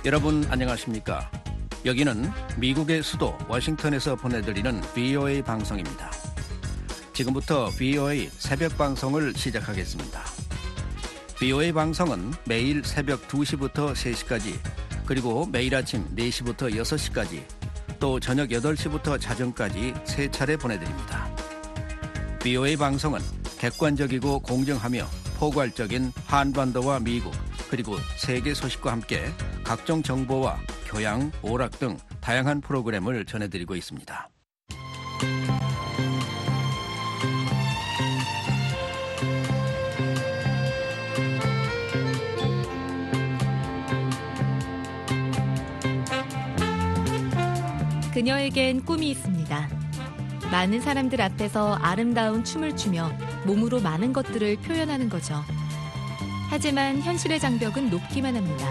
여러분 안녕하십니까? 여기는 미국의 수도 워싱턴에서 보내드리는 VOA 방송입니다. 지금부터 VOA 새벽 방송을 시작하겠습니다. VOA 방송은 매일 새벽 2시부터 3시까지, 그리고 매일 아침 4시부터 6시까지, 또 저녁 8시부터 자정까지 3차례 보내드립니다. VOA 방송은 객관적이고 공정하며 포괄적인 한반도와 미국, 그리고 세계 소식과 함께 각종 정보와 교양, 오락 등 다양한 프로그램을 전해드리고 있습니다. 그녀에겐 꿈이 있습니다. 많은 사람들 앞에서 아름다운 춤을 추며 몸으로 많은 것들을 표현하는 거죠. 하지만 현실의 장벽은 높기만 합니다.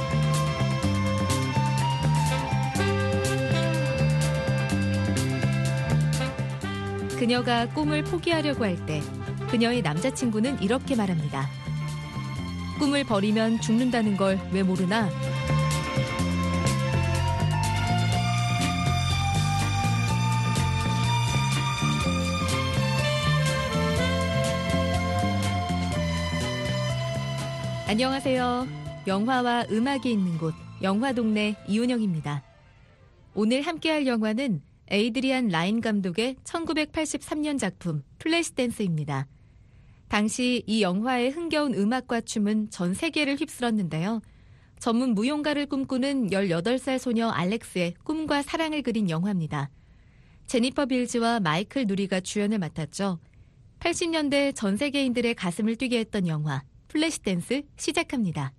그녀가 꿈을 포기하려고 할 때 그녀의 남자친구는 이렇게 말합니다. 꿈을 버리면 죽는다는 걸 왜 모르나? 안녕하세요. 영화와 음악이 있는 곳, 영화동네 이은영입니다. 오늘 함께할 영화는 에이드리안 라인 감독의 1983년 작품 플래시댄스입니다. 당시 이 영화의 흥겨운 음악과 춤은 전 세계를 휩쓸었는데요. 전문 무용가를 꿈꾸는 18살 소녀 알렉스의 꿈과 사랑을 그린 영화입니다. 제니퍼 빌즈와 마이클 누리가 주연을 맡았죠. 80년대 전 세계인들의 가슴을 뛰게 했던 영화 플래시댄스 시작합니다.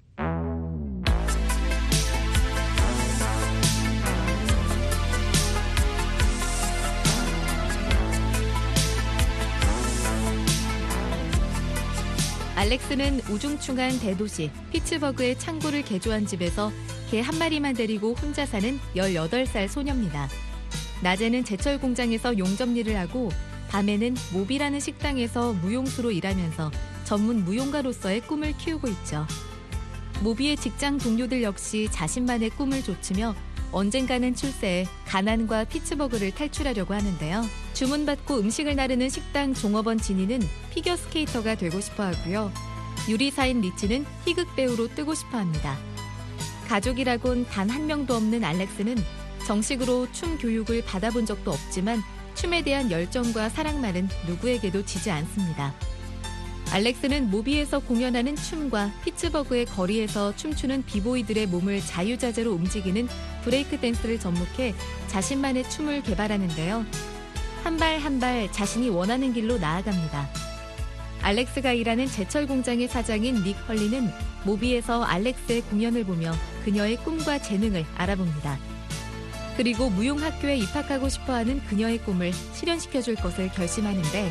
알렉스는 우중충한 대도시 피츠버그의 창고를 개조한 집에서 개 한 마리만 데리고 혼자 사는 18살 소녀입니다. 낮에는 제철 공장에서 용접일을 하고 밤에는 모비라는 식당에서 무용수로 일하면서 전문 무용가로서의 꿈을 키우고 있죠. 모비의 직장 동료들 역시 자신만의 꿈을 좇으며 언젠가는 출세해 가난과 피츠버그를 탈출하려고 하는데요. 주문받고 음식을 나르는 식당 종업원 지니는 피겨스케이터가 되고 싶어 하고요. 유리사인 리치는 희극 배우로 뜨고 싶어 합니다. 가족이라곤 단 한 명도 없는 알렉스는 정식으로 춤 교육을 받아본 적도 없지만 춤에 대한 열정과 사랑만은 누구에게도 지지 않습니다. 알렉스는 모비에서 공연하는 춤과 피츠버그의 거리에서 춤추는 비보이들의 몸을 자유자재로 움직이는 브레이크 댄스를 접목해 자신만의 춤을 개발하는데요. 한 발 한 발 자신이 원하는 길로 나아갑니다. 알렉스가 일하는 제철 공장의 사장인 닉 헐리는 모비에서 알렉스의 공연을 보며 그녀의 꿈과 재능을 알아봅니다. 그리고 무용학교에 입학하고 싶어하는 그녀의 꿈을 실현시켜줄 것을 결심하는데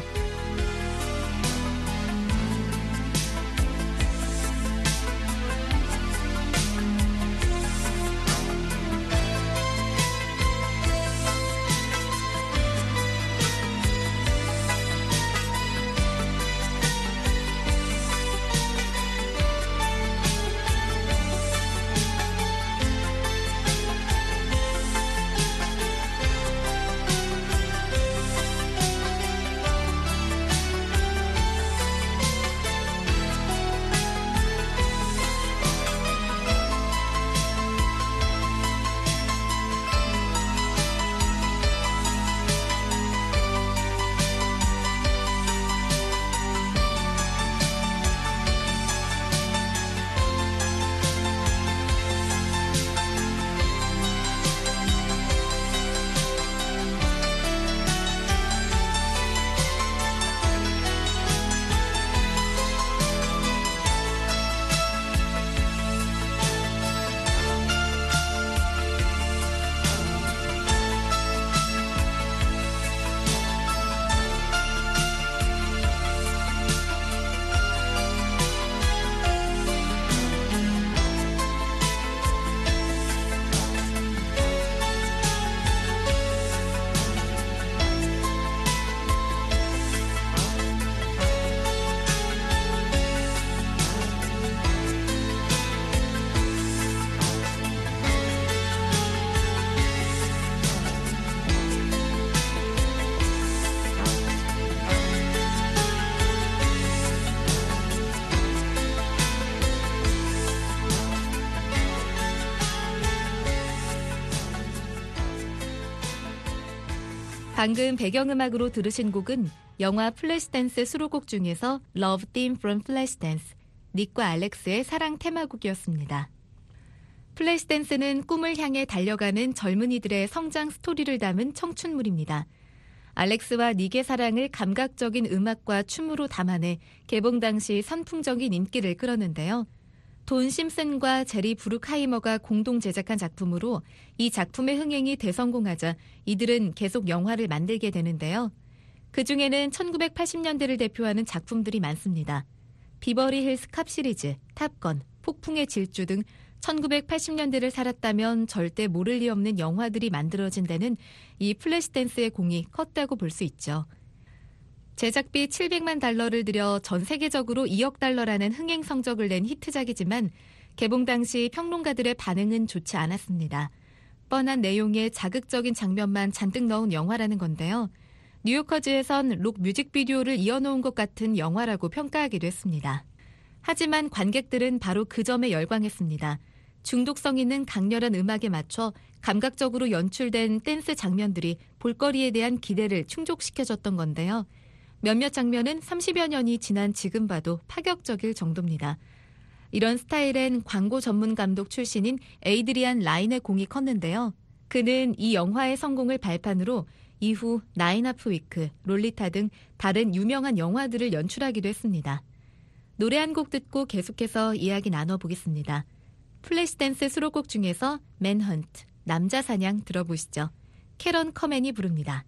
방금 배경음악으로 들으신 곡은 영화 플래시댄스 수록곡 중에서 Love Theme from Flashdance, 닉과 알렉스의 사랑 테마곡이었습니다. 플래시댄스는 꿈을 향해 달려가는 젊은이들의 성장 스토리를 담은 청춘물입니다. 알렉스와 닉의 사랑을 감각적인 음악과 춤으로 담아내 개봉 당시 선풍적인 인기를 끌었는데요. 돈 심슨과 제리 브룩하이머가 공동 제작한 작품으로 이 작품의 흥행이 대성공하자 이들은 계속 영화를 만들게 되는데요. 그중에는 1980년대를 대표하는 작품들이 많습니다. 비버리 힐스 캅 시리즈, 탑건, 폭풍의 질주 등 1980년대를 살았다면 절대 모를 리 없는 영화들이 만들어진 데는 이 플래시댄스의 공이 컸다고 볼 수 있죠. 제작비 $700만 들여 전 세계적으로 $2억 라는 흥행 성적을 낸 히트작이지만 개봉 당시 평론가들의 반응은 좋지 않았습니다. 뻔한 내용에 자극적인 장면만 잔뜩 넣은 영화라는 건데요. 뉴요커즈에선 록 뮤직비디오를 이어놓은 것 같은 영화라고 평가하기도 했습니다. 하지만 관객들은 바로 그 점에 열광했습니다. 중독성 있는 강렬한 음악에 맞춰 감각적으로 연출된 댄스 장면들이 볼거리에 대한 기대를 충족시켜줬던 건데요. 몇몇 장면은 30여 년이 지난 지금 봐도 파격적일 정도입니다. 이런 스타일엔 광고 전문 감독 출신인 에이드리안 라인의 공이 컸는데요. 그는 이 영화의 성공을 발판으로 이후 나인 하프 위크, 롤리타 등 다른 유명한 영화들을 연출하기도 했습니다. 노래 한 곡 듣고 계속해서 이야기 나눠보겠습니다. 플래시댄스 수록곡 중에서 맨헌트, 남자 사냥 들어보시죠. 캐런 커맨이 부릅니다.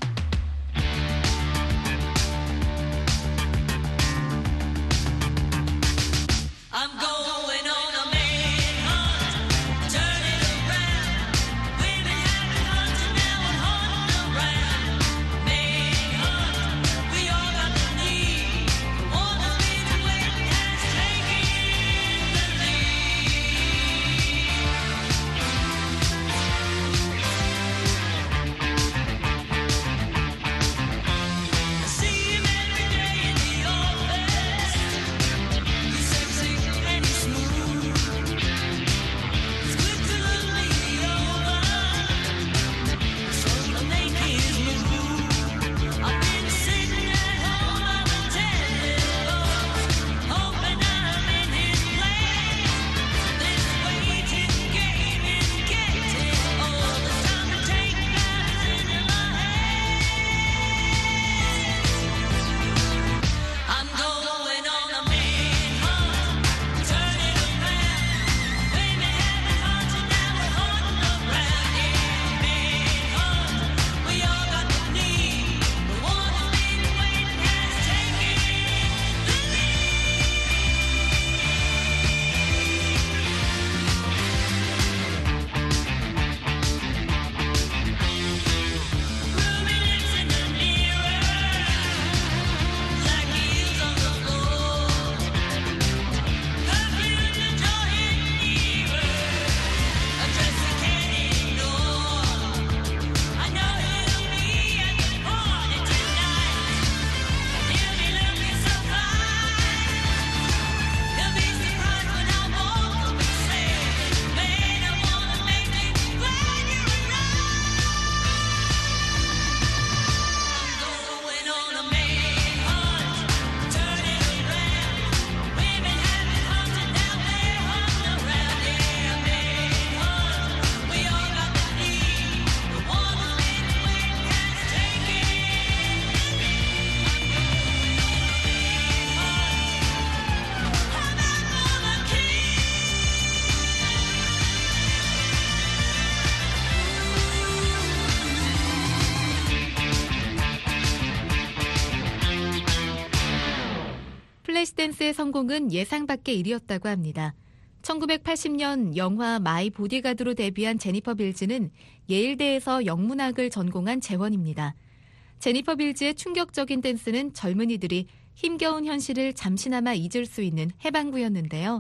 플래시댄스의 성공은 예상 밖의 일이었다고 합니다. 1980년 영화 마이 보디가드로 데뷔한 제니퍼 빌즈는 예일대에서 영문학을 전공한 재원입니다. 제니퍼 빌즈의 충격적인 댄스는 젊은이들이 힘겨운 현실을 잠시나마 잊을 수 있는 해방구였는데요.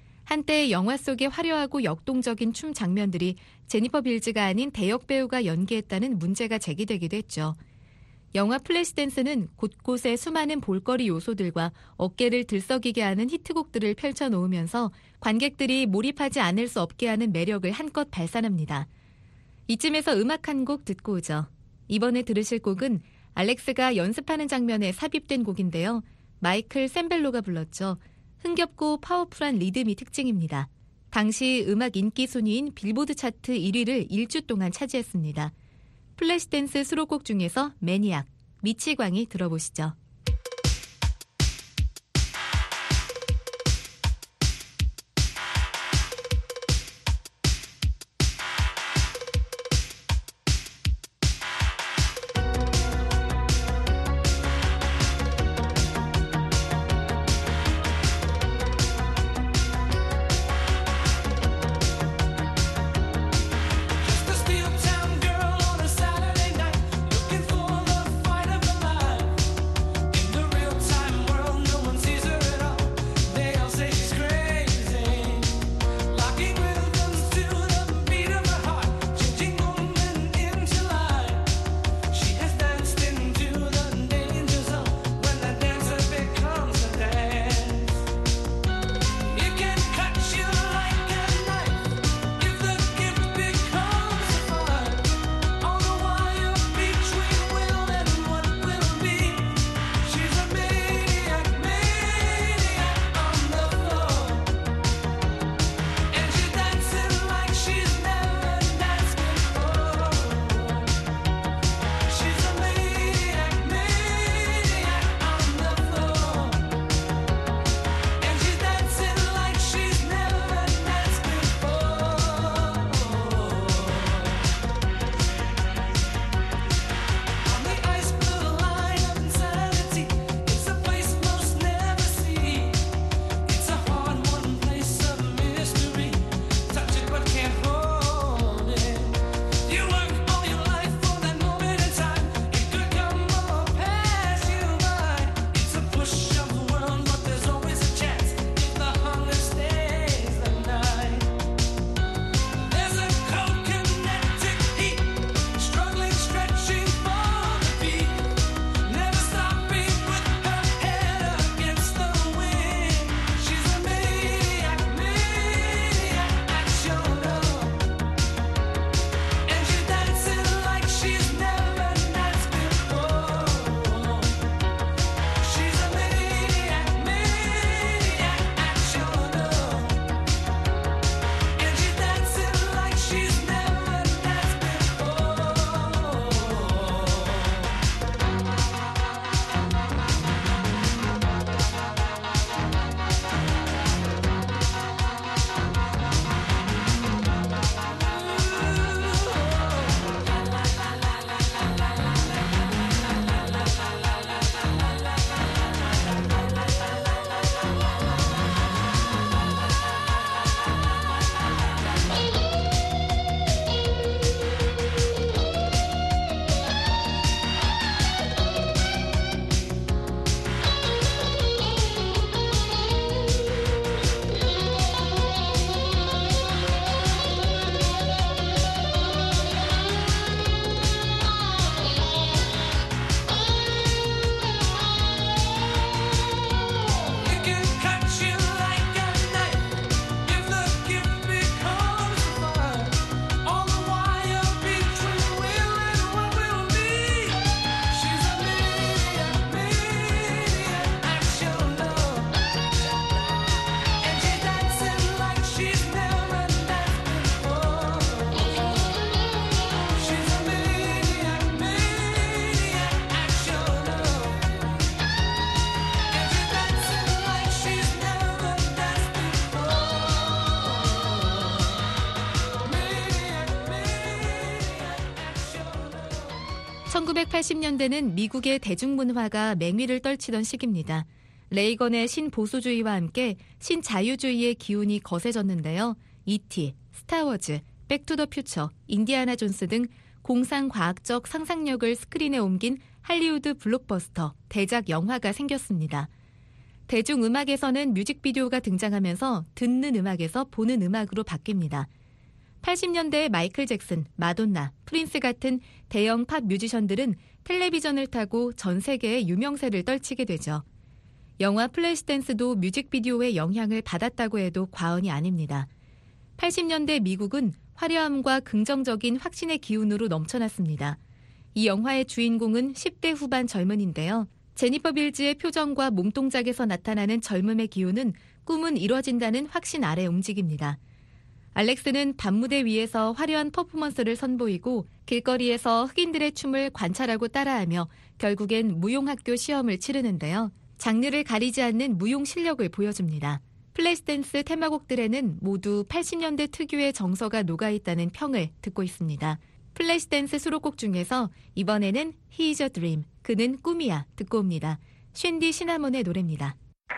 한때 영화 속의 화려하고 역동적인 춤 장면들이 제니퍼 빌즈가 아닌 대역 배우가 연기했다는 문제가 제기되기도 했죠. 영화 플래시댄스는 곳곳에 수많은 볼거리 요소들과 어깨를 들썩이게 하는 히트곡들을 펼쳐놓으면서 관객들이 몰입하지 않을 수 없게 하는 매력을 한껏 발산합니다. 이쯤에서 음악 한 곡 듣고 오죠. 이번에 들으실 곡은 알렉스가 연습하는 장면에 삽입된 곡인데요. 마이클 샌벨로가 불렀죠. 흥겹고 파워풀한 리듬이 특징입니다. 당시 음악 인기 순위인 빌보드 차트 1위를 일주 동안 차지했습니다. 플래시댄스 수록곡 중에서 매니악, 미치광이 들어보시죠. (1980년대는) 미국의 대중문화가 맹위를 떨치던 시기입니다. 레이건의 신보수주의와 함께 신자유주의의 기운이 거세졌는데요. E.T., 스타워즈, 백투더퓨처, 인디아나 존스 등 공상과학적 상상력을 스크린에 옮긴 할리우드 블록버스터, 대작 영화가 생겼습니다. 대중음악에서는 뮤직비디오가 등장하면서 듣는 음악에서 보는 음악으로 바뀝니다. 80년대에 마이클 잭슨, 마돈나, 프린스 같은 대형 팝 뮤지션들은 텔레비전을 타고 전 세계의 유명세를 떨치게 되죠. 영화 플래시댄스도 뮤직비디오의 영향을 받았다고 해도 과언이 아닙니다. 80년대 미국은 화려함과 긍정적인 확신의 기운으로 넘쳐났습니다. 이 영화의 주인공은 10대 후반 젊은인데요. 제니퍼 빌즈의 표정과 몸동작에서 나타나는 젊음의 기운은 꿈은 이뤄진다는 확신 아래 움직입니다. 알렉스는 밤무대 위에서 화려한 퍼포먼스를 선보이고 길거리에서 흑인들의 춤을 관찰하고 따라하며 결국엔 무용학교 시험을 치르는데요. 장르를 가리지 않는 무용 실력을 보여줍니다. 플래시댄스 테마곡들에는 모두 80년대 특유의 정서가 녹아있다는 평을 듣고 있습니다. 플래시댄스 수록곡 중에서 이번에는 He is a Dream, 그는 꿈이야 듣고 옵니다. 쉔디 시나몬의 노래입니다.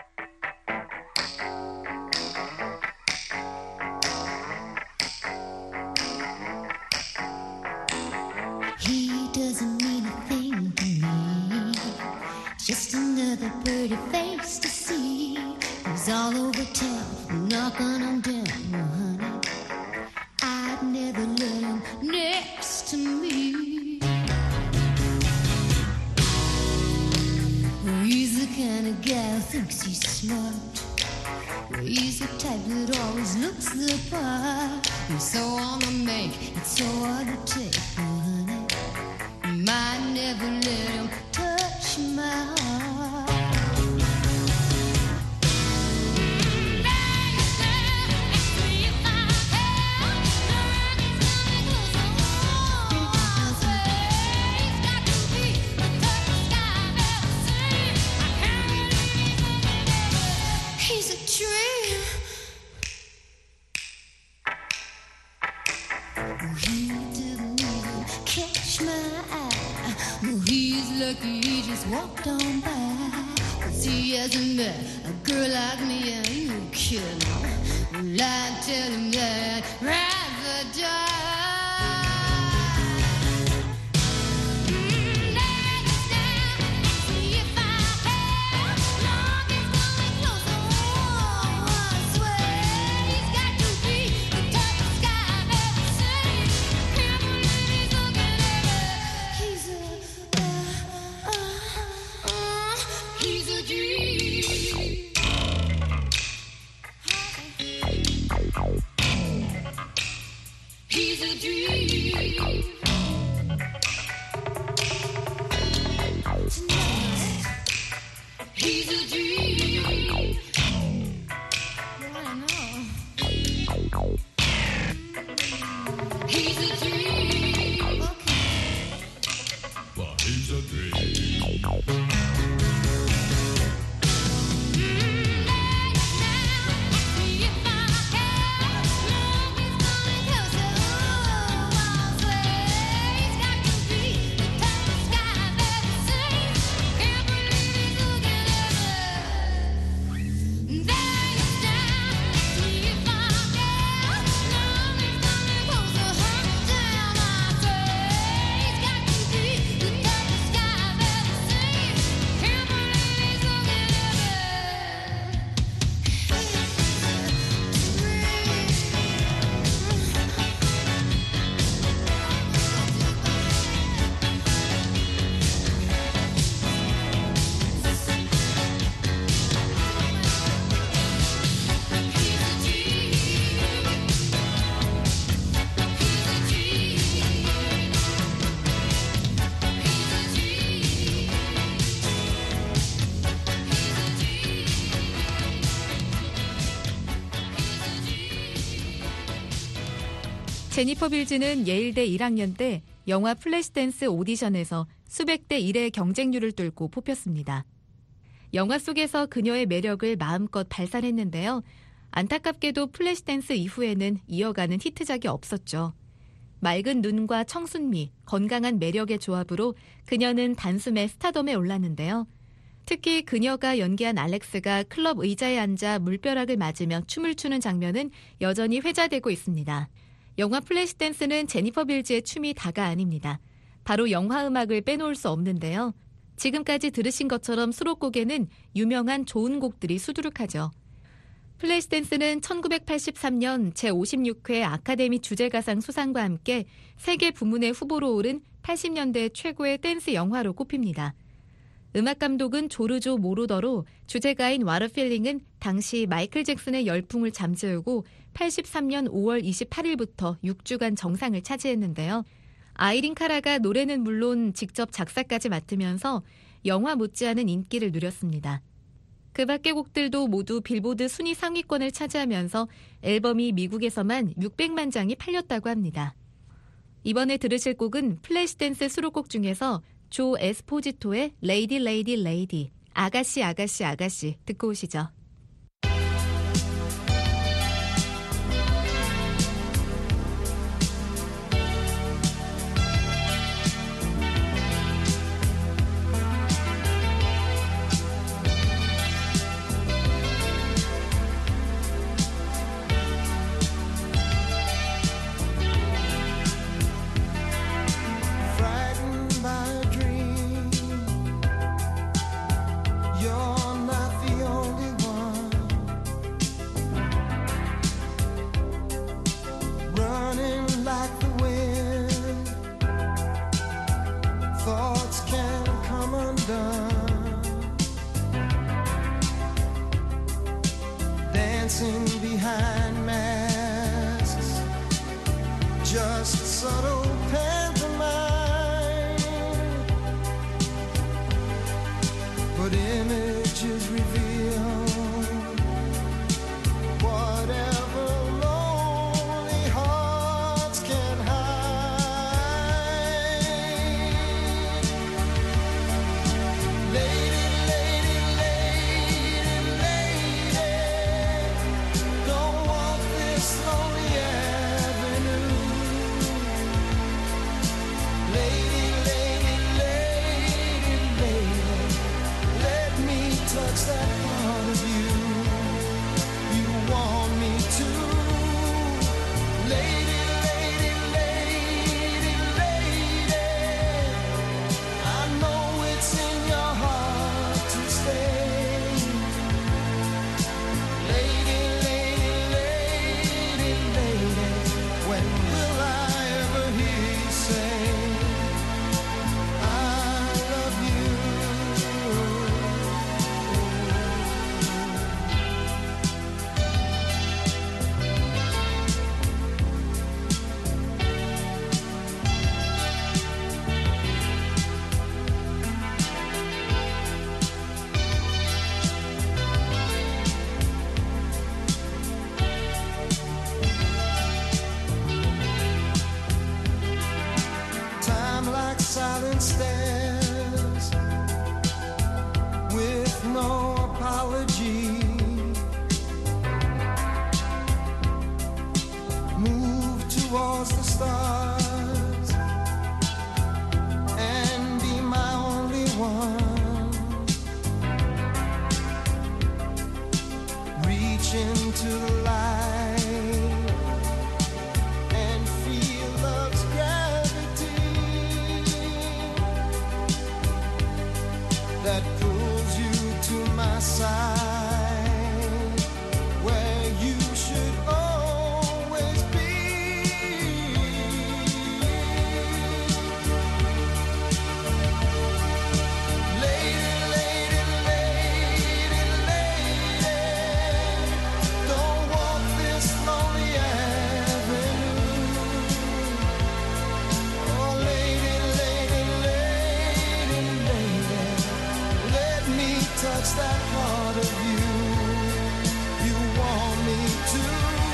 He doesn't mean a thing to me. Just another pretty face to see. He's all over town, knocking on down, honey. I'd never let him next to me. He's the kind of guy who thinks he's smart. He's the type that always looks the part. He's so on the make, it's so hard to take, honey. Might never let him touch my heart. He's a dream. He didn't even catch my eye. Well, he's lucky he just walked on by. 'Cause he hasn't met a girl like me, and you kidding. Well, I tell him that I'd rather die. He's a dream. Tonight, he's a dream. I know. He's a dream. Okay. Well, he's a dream. 제니퍼 빌즈는 예일대 1학년 때 영화 플래시댄스 오디션에서 수백 대 1의 경쟁률을 뚫고 뽑혔습니다. 영화 속에서 그녀의 매력을 마음껏 발산했는데요. 안타깝게도 플래시댄스 이후에는 이어가는 히트작이 없었죠. 맑은 눈과 청순미, 건강한 매력의 조합으로 그녀는 단숨에 스타덤에 올랐는데요. 특히 그녀가 연기한 알렉스가 클럽 의자에 앉아 물벼락을 맞으며 춤을 추는 장면은 여전히 회자되고 있습니다. 영화 플래시댄스는 제니퍼 빌즈의 춤이 다가 아닙니다. 바로 영화 음악을 빼놓을 수 없는데요. 지금까지 들으신 것처럼 수록곡에는 유명한 좋은 곡들이 수두룩하죠. 플래시댄스는 1983년 제56회 아카데미 주제가상 수상과 함께 세계 부문의 후보로 오른 80년대 최고의 댄스 영화로 꼽힙니다. 음악 감독은 조르조 모로더로 주제가인 What a Feeling은 당시 마이클 잭슨의 열풍을 잠재우고 83년 5월 28일부터 6주간 정상을 차지했는데요. 아이린 카라가 노래는 물론 직접 작사까지 맡으면서 영화 못지않은 인기를 누렸습니다. 그 밖의 곡들도 모두 빌보드 순위 상위권을 차지하면서 앨범이 미국에서만 600만 장이 팔렸다고 합니다. 이번에 들으실 곡은 플래시댄스 수록곡 중에서 조 에스포지토의 레이디 레이디 레이디, 아가씨 아가씨 아가씨 듣고 오시죠. Dancing behind masks, just subtle pantomime, but images reveal whatever lonely hearts can hide. Lady, lady, lady, lady, don't walk this lonely avenue. Lady, lady, lady, lady, let me touch that part of you you want me to. Lady, lady, lady, lady, I know it's in your heart to stay. Lady, lady, lady, lady, when will I ever hear you say I love you? Time like silent stairs with no apology. Move towards the stars and be my only one. Reach into the light and feel love's gravity that pulls you to my side, where you should always be. Lady, lady, lady, lady, don't walk this lonely avenue. Oh, lady, lady, lady, lady, let me touch that part of you you want me to.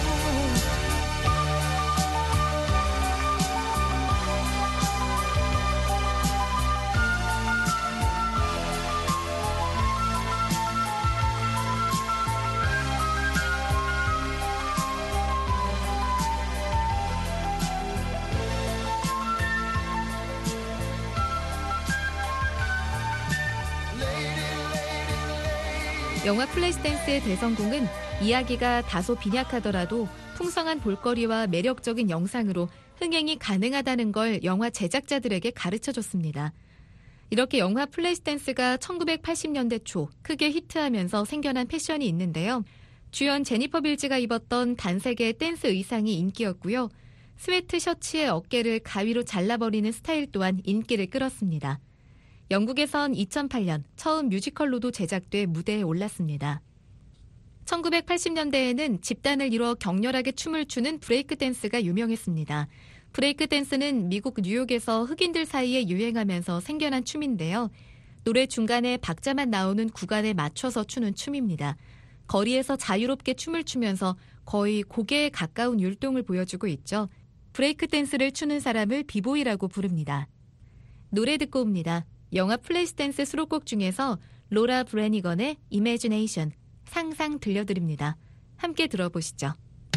영화 플래시댄스의 대성공은 이야기가 다소 빈약하더라도 풍성한 볼거리와 매력적인 영상으로 흥행이 가능하다는 걸 영화 제작자들에게 가르쳐줬습니다. 이렇게 영화 플래시댄스가 1980년대 초 크게 히트하면서 생겨난 패션이 있는데요. 주연 제니퍼 빌즈가 입었던 단색의 댄스 의상이 인기였고요. 스웨트 셔츠의 어깨를 가위로 잘라버리는 스타일 또한 인기를 끌었습니다. 영국에선 2008년 처음 뮤지컬로도 제작돼 무대에 올랐습니다. 1980년대에는 집단을 이뤄 격렬하게 춤을 추는 브레이크 댄스가 유명했습니다. 브레이크 댄스는 미국 뉴욕에서 흑인들 사이에 유행하면서 생겨난 춤인데요. 노래 중간에 박자만 나오는 구간에 맞춰서 추는 춤입니다. 거리에서 자유롭게 춤을 추면서 거의 고개에 가까운 율동을 보여주고 있죠. 브레이크 댄스를 추는 사람을 비보이라고 부릅니다. 노래 듣고 옵니다. 영화 플래시댄스 수록곡 중에서 로라 브래니건의 Imagination, 상상 들려드립니다. 함께 들어보시죠.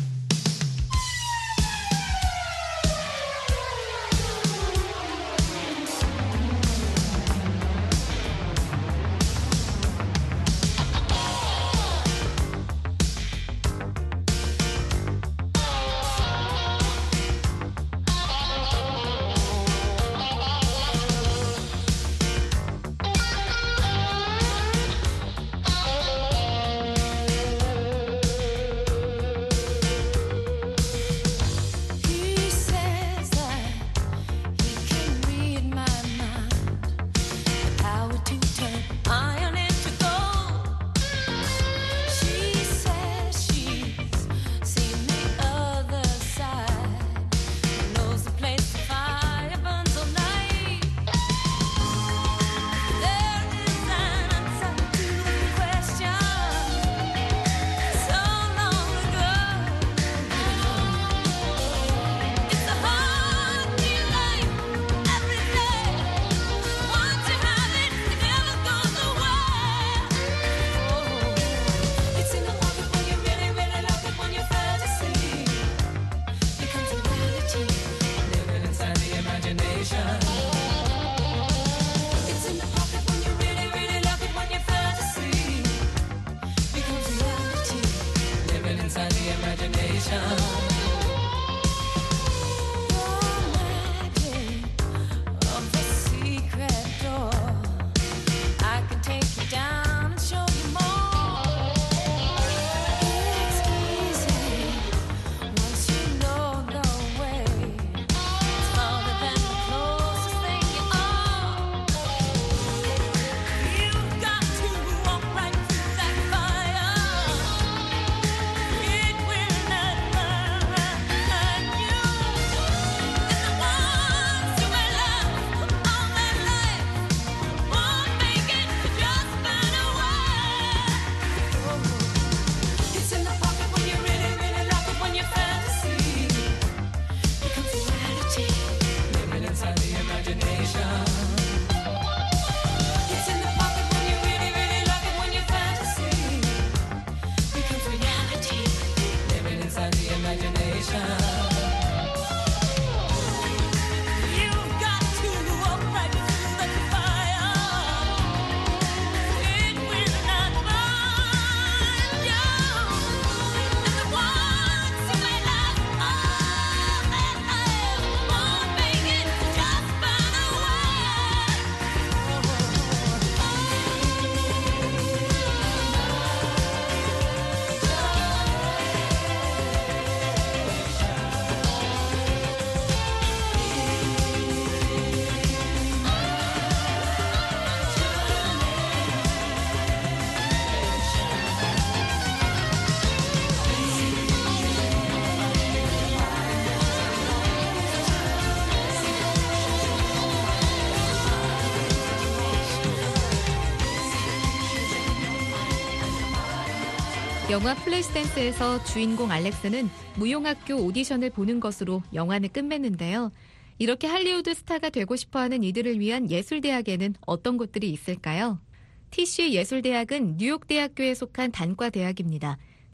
영화 플래시댄스에서 주인공 알렉스는 무용학교 오디션을 보는 것으로 영화는 끝맺는데요. 이렇게 할리우드 스타가 되고 싶어하는 이들을 위한 예술대학에는 어떤 곳들이 있을까요? TC 예술대학은 뉴욕대학교에 속한 단과대학입니다.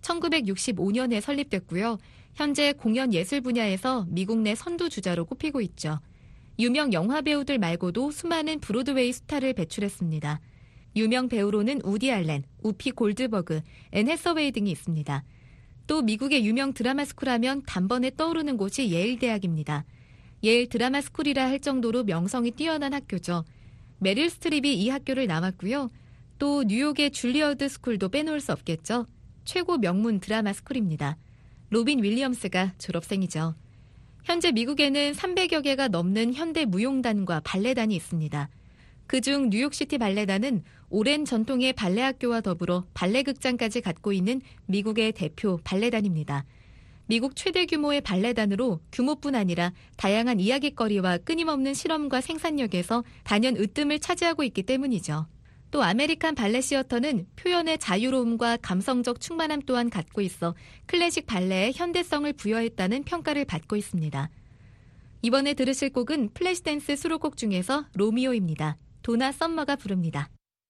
1965년에 설립됐고요. 현재 공연 예술 분야에서 미국 내 선두주자로 꼽히고 있죠. 유명 영화 배우들 말고도 수많은 브로드웨이 스타를 배출했습니다. 유명 배우로는 우디 알렌, 우피 골드버그, 앤 해서웨이 등이 있습니다. 또 미국의 유명 드라마 스쿨 하면 단번에 떠오르는 곳이 예일대학입니다. 예일 드라마 스쿨이라 할 정도로 명성이 뛰어난 학교죠. 메릴 스트립이 이 학교를 나왔고요. 또 뉴욕의 줄리어드 스쿨도 빼놓을 수 없겠죠. 최고 명문 드라마 스쿨입니다. 로빈 윌리엄스가 졸업생이죠. 현재 미국에는 300여 개가 넘는 현대 무용단과 발레단이 있습니다. 그중 뉴욕시티 발레단은 오랜 전통의 발레학교와 더불어 발레극장까지 갖고 있는 미국의 대표 발레단입니다. 미국 최대 규모의 발레단으로 규모뿐 아니라 다양한 이야깃거리와 끊임없는 실험과 생산력에서 단연 으뜸을 차지하고 있기 때문이죠. 또 아메리칸 발레 시어터는 표현의 자유로움과 감성적 충만함 또한 갖고 있어 클래식 발레에 현대성을 부여했다는 평가를 받고 있습니다. 이번에 들으실 곡은 플래시댄스 수록곡 중에서 로미오입니다. 도나 썸머가 부릅니다.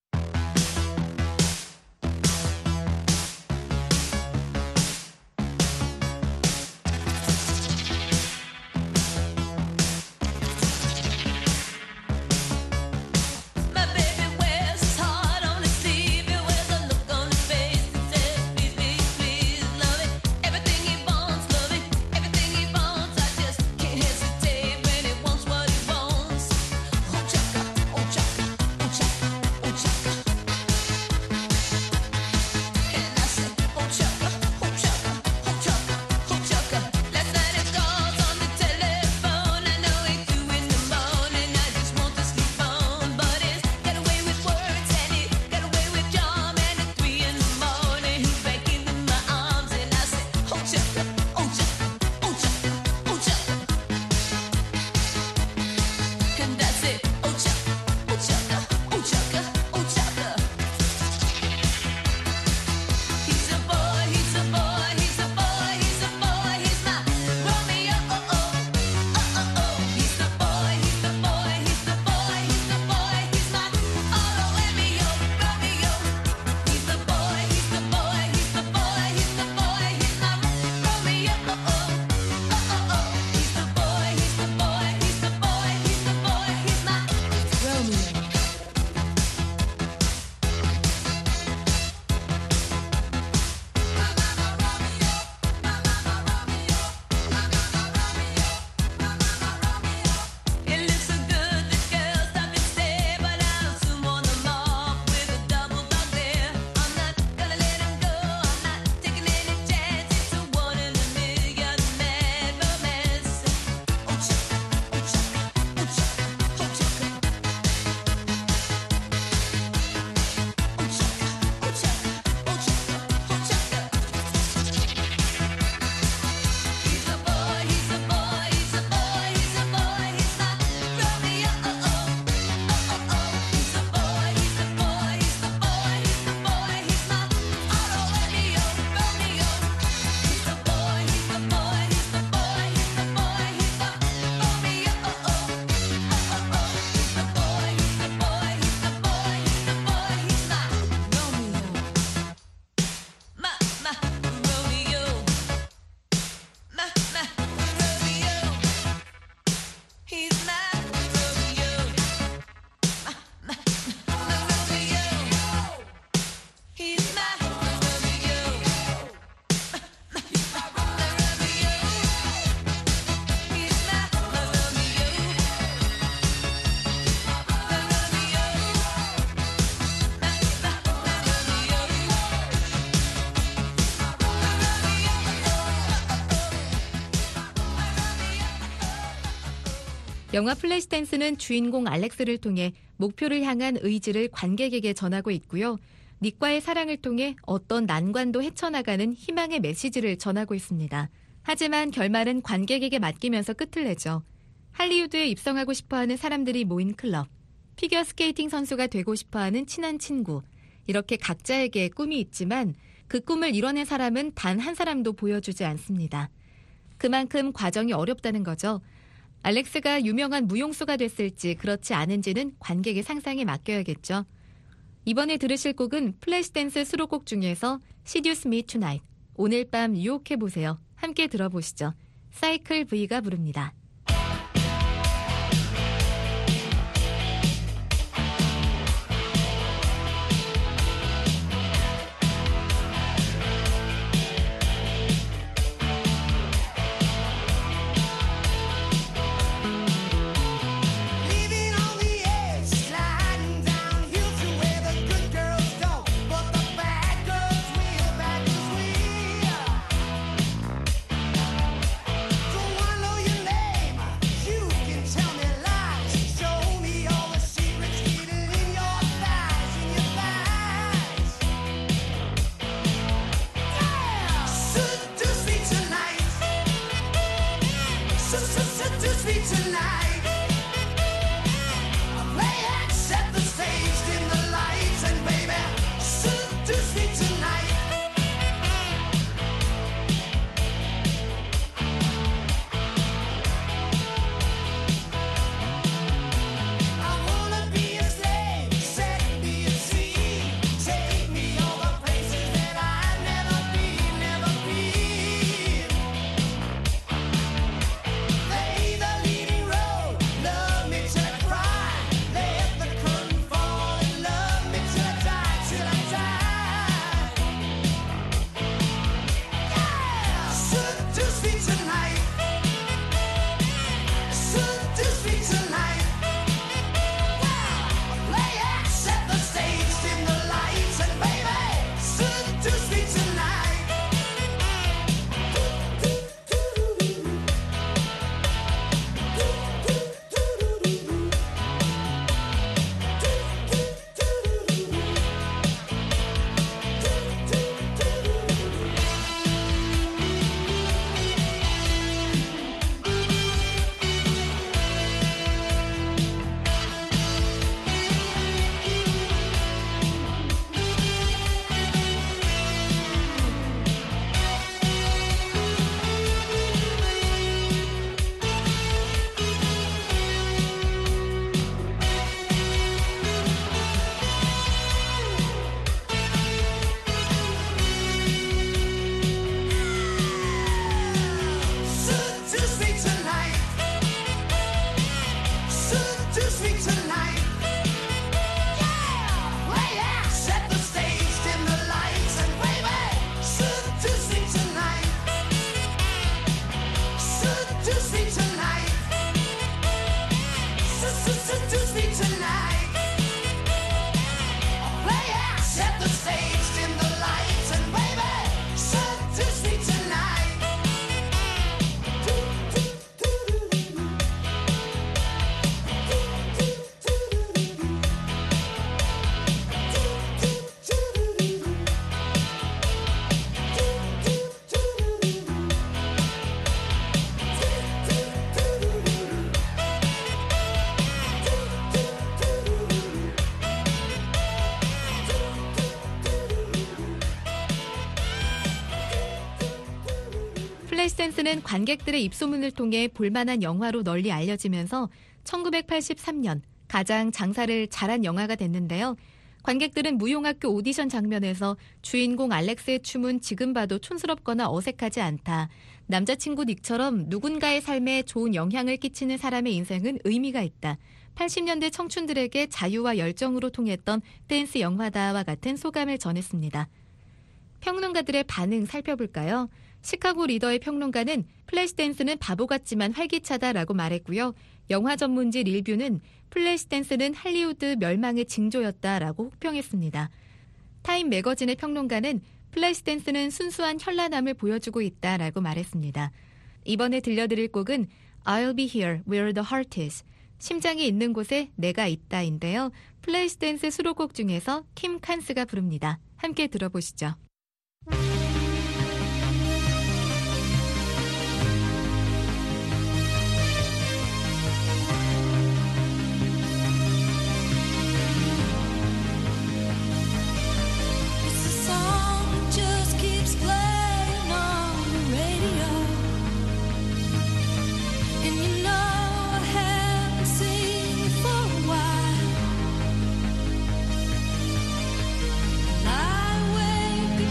영화 플래시댄스는 주인공 알렉스를 통해 목표를 향한 의지를 관객에게 전하고 있고요. 닉과의 사랑을 통해 어떤 난관도 헤쳐나가는 희망의 메시지를 전하고 있습니다. 하지만 결말은 관객에게 맡기면서 끝을 내죠. 할리우드에 입성하고 싶어하는 사람들이 모인 클럽, 피겨스케이팅 선수가 되고 싶어하는 친한 친구, 이렇게 각자에게 꿈이 있지만 그 꿈을 이뤄낸 사람은 단 한 사람도 보여주지 않습니다. 그만큼 과정이 어렵다는 거죠. 알렉스가 유명한 무용수가 됐을지 그렇지 않은지는 관객의 상상에 맡겨야겠죠. 이번에 들으실 곡은 플래시댄스 수록곡 중에서 Seduce Me Tonight, 오늘 밤 유혹해보세요. 함께 들어보시죠. 사이클 V가 부릅니다. Lay Seduce me tonight. Play and set the stage, dim the lights, and baby, seduce me tonight. I wanna be a slave, set me free, take me over places that I've never been, never been. Play the leading role, love me till I cry, let the curtain fall and love me till I die, till I die. Yeah, seduce me tonight. Seduce me tonight. Play and set the stage, dim the lights, and baby, seduce me tonight. Seduce me tonight. Seduce me tonight. Yeah, play and set the stage, dim the lights, and baby, seduce me tonight. Seduce me tonight. Seduce me tonight. Play and set the stage, dim the lights, and baby, seduce me tonight. 플래시댄스는 관객들의 입소문을 통해 볼만한 영화로 널리 알려지면서 1983년 가장 장사를 잘한 영화가 됐는데요. 관객들은 무용학교 오디션 장면에서 주인공 알렉스의 춤은 지금 봐도 촌스럽거나 어색하지 않다. 남자친구 닉처럼 누군가의 삶에 좋은 영향을 끼치는 사람의 인생은 의미가 있다. 80년대 청춘들에게 자유와 열정으로 통했던 댄스 영화다와 같은 소감을 전했습니다. 평론가들의 반응 살펴볼까요? 시카고 리더의 평론가는 플래시댄스는 바보 같지만 활기차다라고 말했고요. 영화 전문지 릴뷰는 플래시댄스는 할리우드 멸망의 징조였다라고 혹평했습니다. 타임 매거진의 평론가는 플래시댄스는 순수한 현란함을 보여주고 있다라고 말했습니다. 이번에 들려드릴 곡은 I'll be here where the heart is. 심장이 있는 곳에 내가 있다인데요. 플래시댄스 수록곡 중에서 킴 칸스가 부릅니다. 함께 들어보시죠. I wake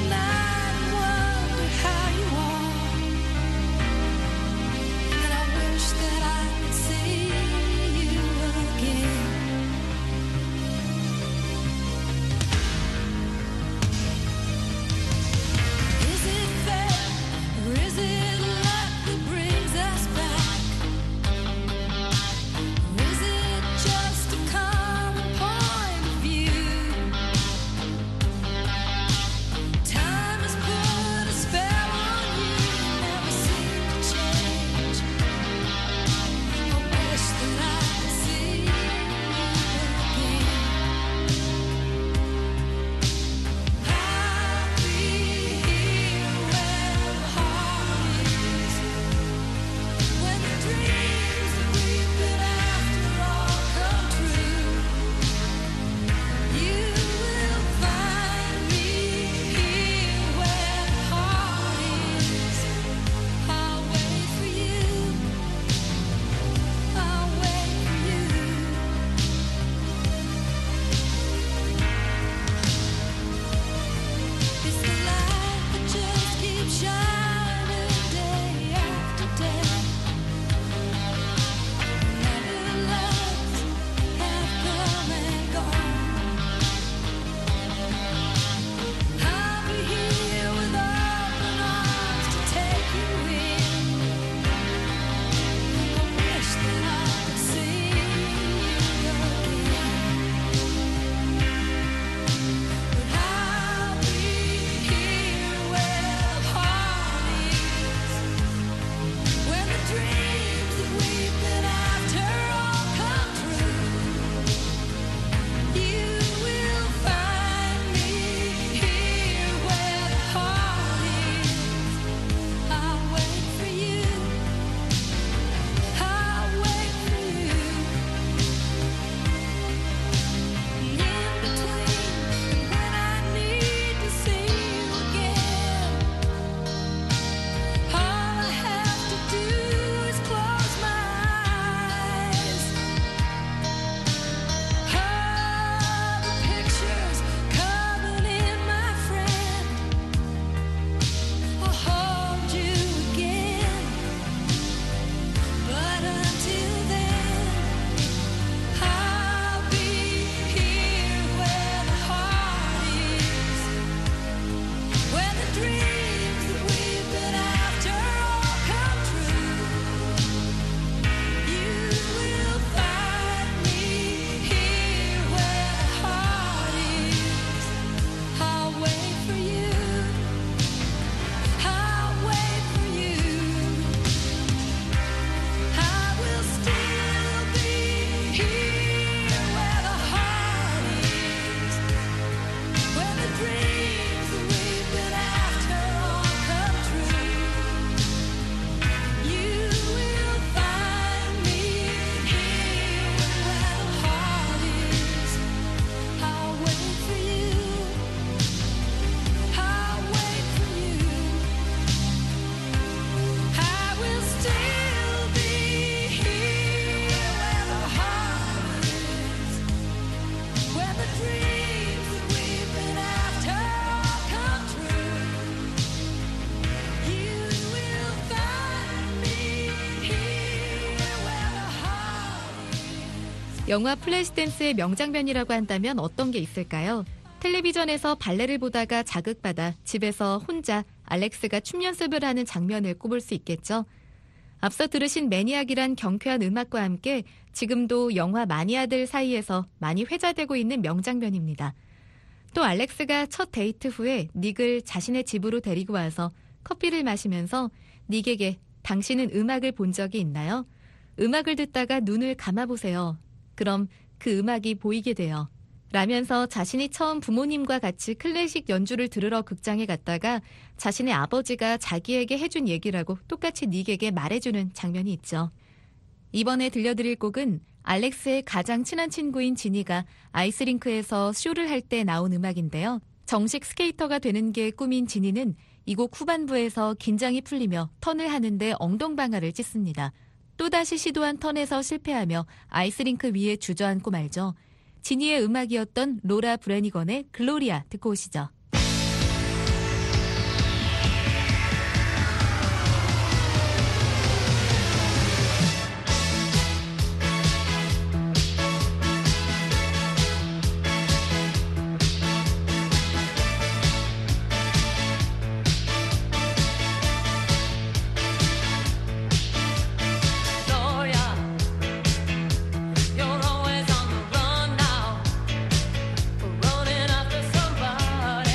영화 플래시댄스의 명장면이라고 한다면 어떤 게 있을까요? 텔레비전에서 발레를 보다가 자극받아 집에서 혼자 알렉스가 춤 연습을 하는 장면을 꼽을 수 있겠죠. 앞서 들으신 매니악이란 경쾌한 음악과 함께 지금도 영화 마니아들 사이에서 많이 회자되고 있는 명장면입니다. 또 알렉스가 첫 데이트 후에 닉을 자신의 집으로 데리고 와서 커피를 마시면서 닉에게 당신은 음악을 본 적이 있나요? 음악을 듣다가 눈을 감아보세요. 그럼 그 음악이 보이게 돼요. 라면서 자신이 처음 부모님과 같이 클래식 연주를 들으러 극장에 갔다가 자신의 아버지가 자기에게 해준 얘기라고 똑같이 닉에게 말해주는 장면이 있죠. 이번에 들려드릴 곡은 알렉스의 가장 친한 친구인 지니가 아이스링크에서 쇼를 할 때 나온 음악인데요. 정식 스케이터가 되는 게 꿈인 지니는 이 곡 후반부에서 긴장이 풀리며 턴을 하는데 엉덩방아를 찢습니다. 또다시 시도한 턴에서 실패하며 아이스링크 위에 주저앉고 말죠. 지니의 음악이었던 로라 브래니건의 글로리아 듣고 오시죠. You're always on the run now, running after somebody.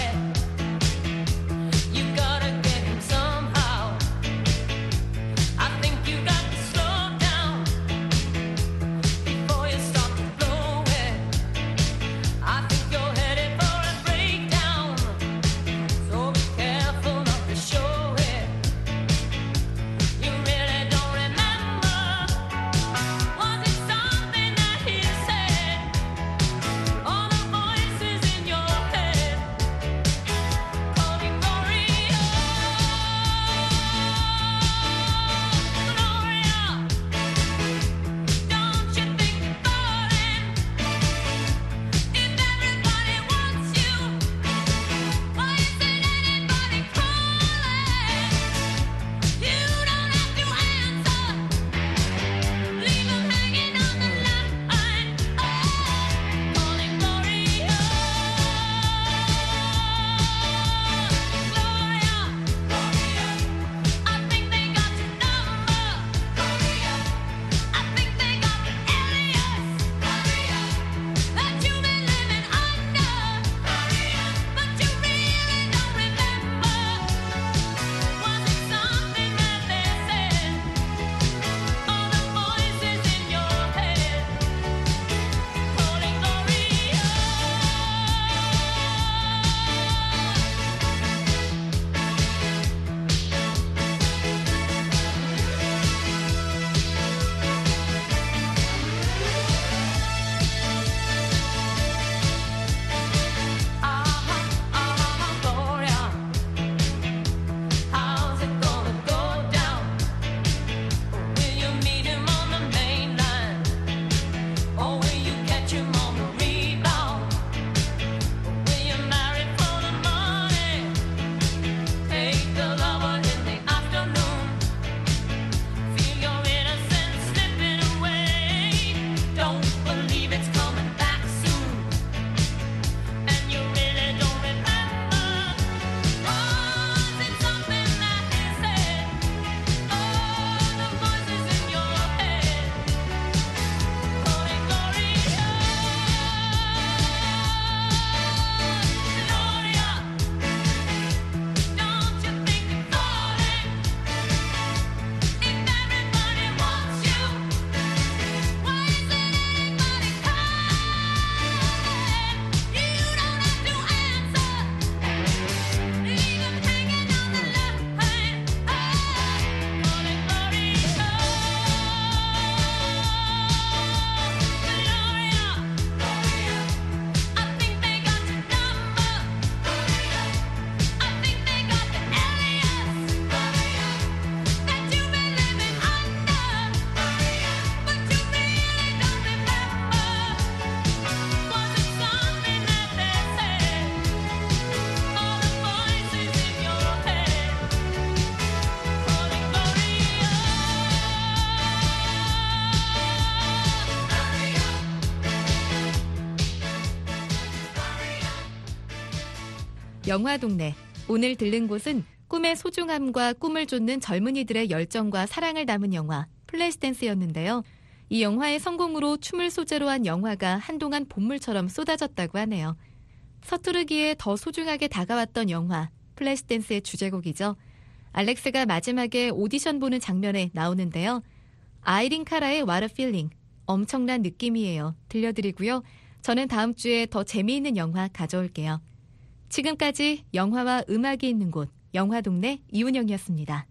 영화동네. 오늘 들른 곳은 꿈의 소중함과 꿈을 쫓는 젊은이들의 열정과 사랑을 담은 영화 플래시댄스였는데요. 이 영화의 성공으로 춤을 소재로 한 영화가 한동안 본물처럼 쏟아졌다고 하네요. 서투르기에 더 소중하게 다가왔던 영화 플래시댄스의 주제곡이죠. 알렉스가 마지막에 오디션 보는 장면에 나오는데요. 아이린 카라의 What a Feeling, 엄청난 느낌이에요. 들려드리고요. 저는 다음 주에 더 재미있는 영화 가져올게요. 지금까지 영화와 음악이 있는 곳 영화동네 이은영이었습니다.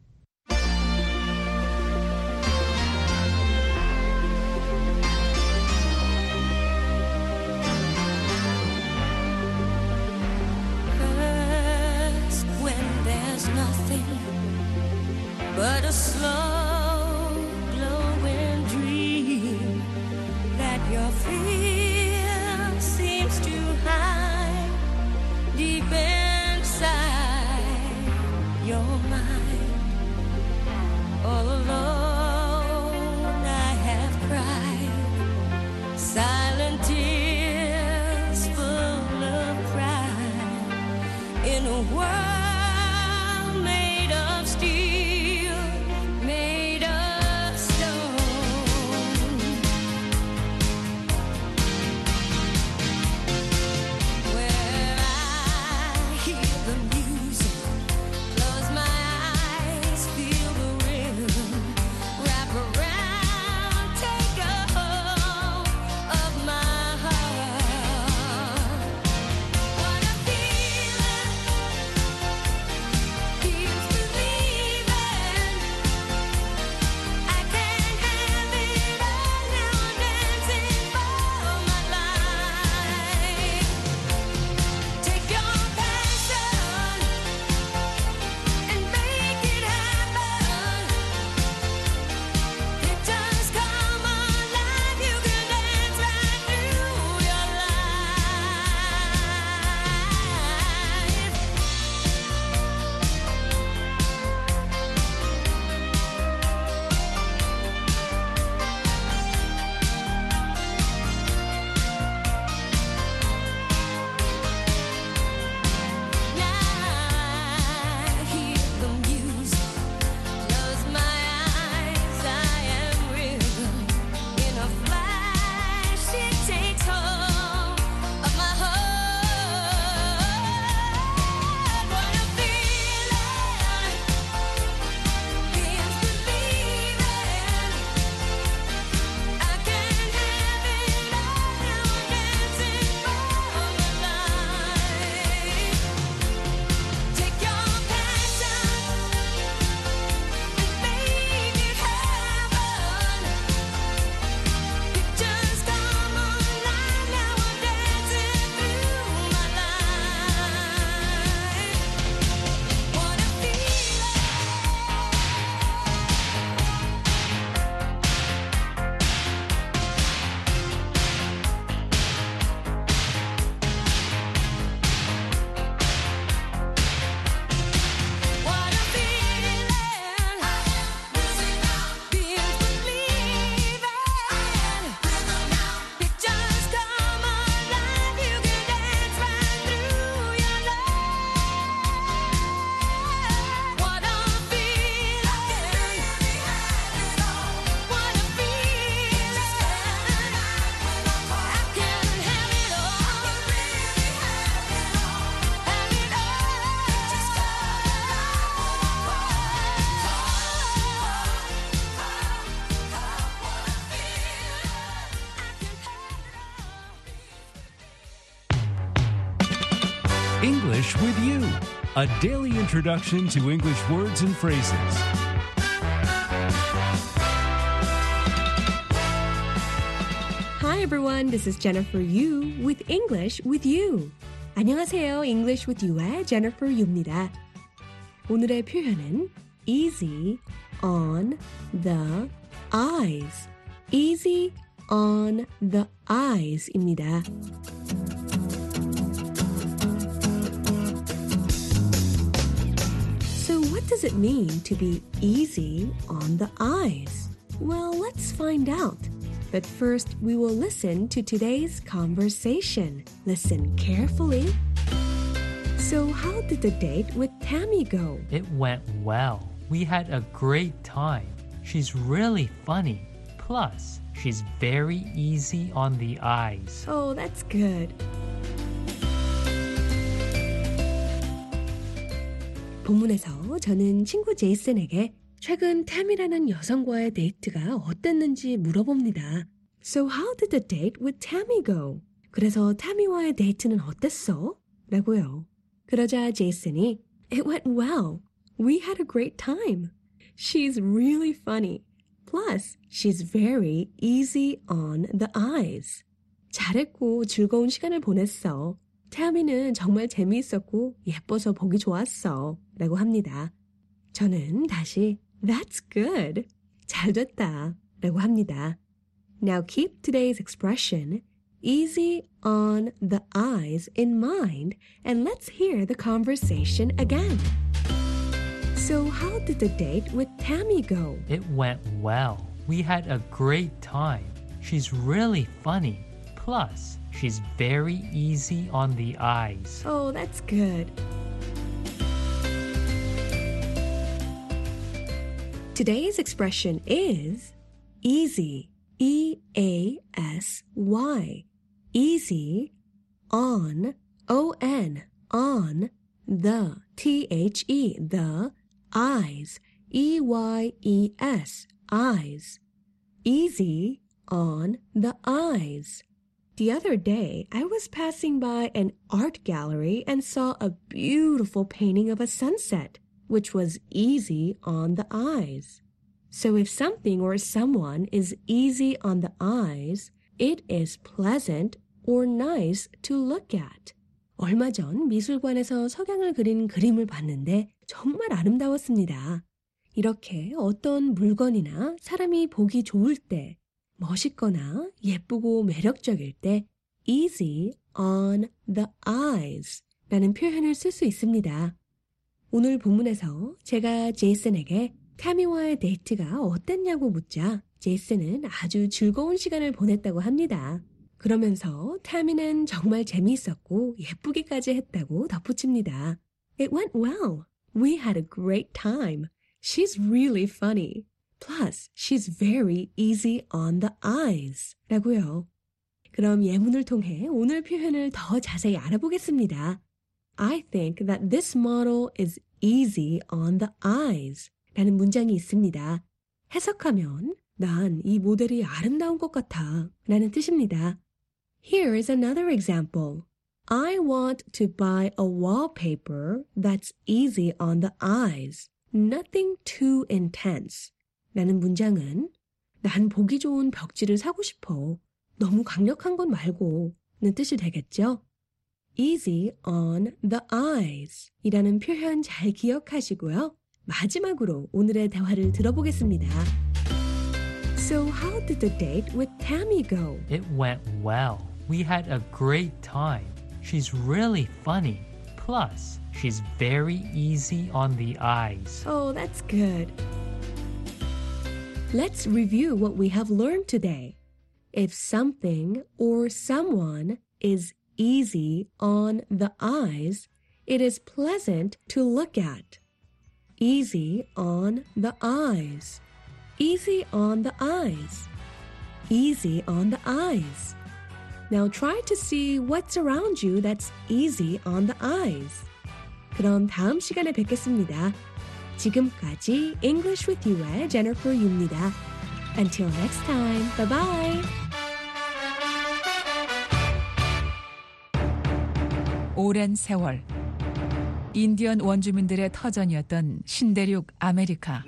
But a slow glowing dream that your fear seems to hide deep inside your mind. All alone I have cried silent tears full of pride in a world made of steel. English with You, a daily introduction to English words and phrases. Hi everyone, this is Jennifer Yu with English with You. 안녕하세요, English with You의 Jennifer Yu입니다. 오늘의 표현은 easy on the eyes. easy on the eyes입니다. So what does it mean to be easy on the eyes? Well, let's find out. But first, we will listen to today's conversation. Listen carefully. So how did the date with Tammy go? It went well. We had a great time. She's really funny. Plus, she's very easy on the eyes. Oh, that's good. 본문에서 저는 친구 제이슨에게 최근 탐이라는 여성과의 데이트가 어땠는지 물어봅니다. So how did the date with Tammy go? 그래서 타미와의 데이트는 어땠어? 라고요. 그러자 제이슨이 It went well. We had a great time. She's really funny. Plus, she's very easy on the eyes. 잘했고 즐거운 시간을 보냈어. 타미는 정말 재미있었고 예뻐서 보기 좋았어. 라고 합니다. 저는 다시 That's good. 잘 됐다. 라고 합니다. Now keep today's expression easy on the eyes in mind and let's hear the conversation again. So how did the date with Tammy go? It went well. We had a great time. She's really funny. Plus, she's very easy on the eyes. Oh, that's good. Today's expression is easy. E-A-S-Y. Easy on, O-N, on the, T-H-E, the eyes, E-Y-E-S, eyes. Easy on the eyes. The other day, I was passing by an art gallery and saw a beautiful painting of a sunset, which was easy on the eyes. So if something or someone is easy on the eyes, it is pleasant or nice to look at. 얼마 전 미술관에서 석양을 그린 그림을 봤는데 정말 아름다웠습니다. 이렇게 어떤 물건이나 사람이 보기 좋을 때, 멋있거나 예쁘고 매력적일 때 easy on the eyes 라는 표현을 쓸 수 있습니다. 오늘 본문에서 제가 제이슨에게 타미와의 데이트가 어땠냐고 묻자 제이슨은 아주 즐거운 시간을 보냈다고 합니다. 그러면서 타미는 정말 재미있었고 예쁘기까지 했다고 덧붙입니다. It went well. We had a great time. She's really funny. Plus, she's very easy on the eyes. 라고요. 그럼 예문을 통해 오늘 표현을 더 자세히 알아보겠습니다. I think that this model is easy on the eyes. 라는 문장이 있습니다. 해석하면 난 이 모델이 아름다운 것 같아 라는 뜻입니다. Here is another example. I want to buy a wallpaper that's easy on the eyes. Nothing too intense. 라는 문장은 난 보기 좋은 벽지를 사고 싶어. 너무 강력한 건 말고 는 뜻이 되겠죠? Easy on the eyes 이라는 표현 잘 기억하시고요. 마지막으로 오늘의 대화를 들어보겠습니다. So how did the date with Tammy go? It went well. We had a great time. She's really funny. Plus, she's very easy on the eyes. Oh, that's good. Let's review what we have learned today. If something or someone is easy on the eyes, it is pleasant to look at. Easy on the eyes. Easy on the eyes. Easy on the eyes. Now try to see what's around you that's easy on the eyes. 그럼 다음 시간에 뵙겠습니다. 지금까지 English with You의 Jennifer Yu입니다. Until next time, bye-bye. 오랜 세월 인디언 원주민들의 터전이었던 신대륙 아메리카.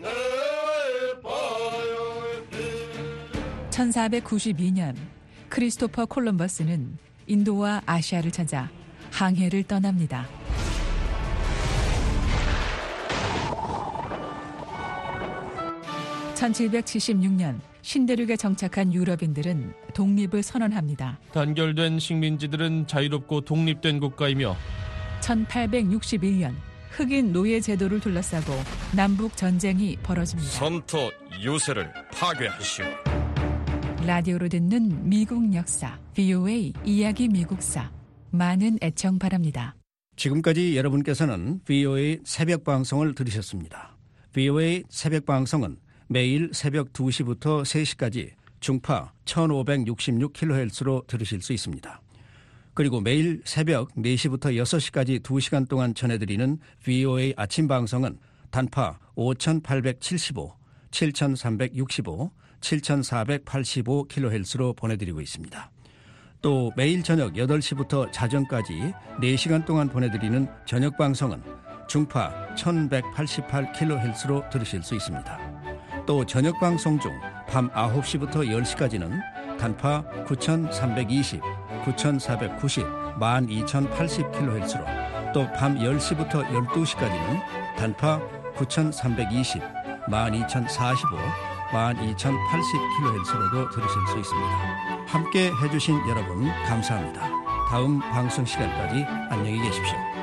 1492년 크리스토퍼 콜럼버스는 인도와 아시아를 찾아 항해를 떠납니다. 1776년 신대륙에 정착한 유럽인들은 독립을 선언합니다. 단결된 식민지들은 자유롭고 독립된 국가이며 1861년 흑인 노예 제도를 둘러싸고 남북 전쟁이 벌어집니다. 선토 요새를 파괴하시오. 라디오로 듣는 미국 역사 VOA 이야기 미국사 많은 애청 바랍니다. 지금까지 여러분께서는 VOA 새벽 방송을 들으셨습니다. VOA 새벽 방송은 매일 새벽 2시부터 3시까지 중파 1566kHz로 들으실 수 있습니다. 그리고 매일 새벽 4시부터 6시까지 2시간 동안 전해드리는 VOA 아침 방송은 단파 5875, 7365, 7485kHz로 보내드리고 있습니다. 또 매일 저녁 8시부터 자정까지 4시간 동안 보내드리는 저녁 방송은 중파 1188kHz로 들으실 수 있습니다. 또 저녁 방송 중 밤 9시부터 10시까지는 단파 9320, 9490, 12080kHz로 또 밤 10시부터 12시까지는 단파 9320, 12045, 12080kHz로도 들으실 수 있습니다. 함께 해주신 여러분 감사합니다. 다음 방송 시간까지 안녕히 계십시오.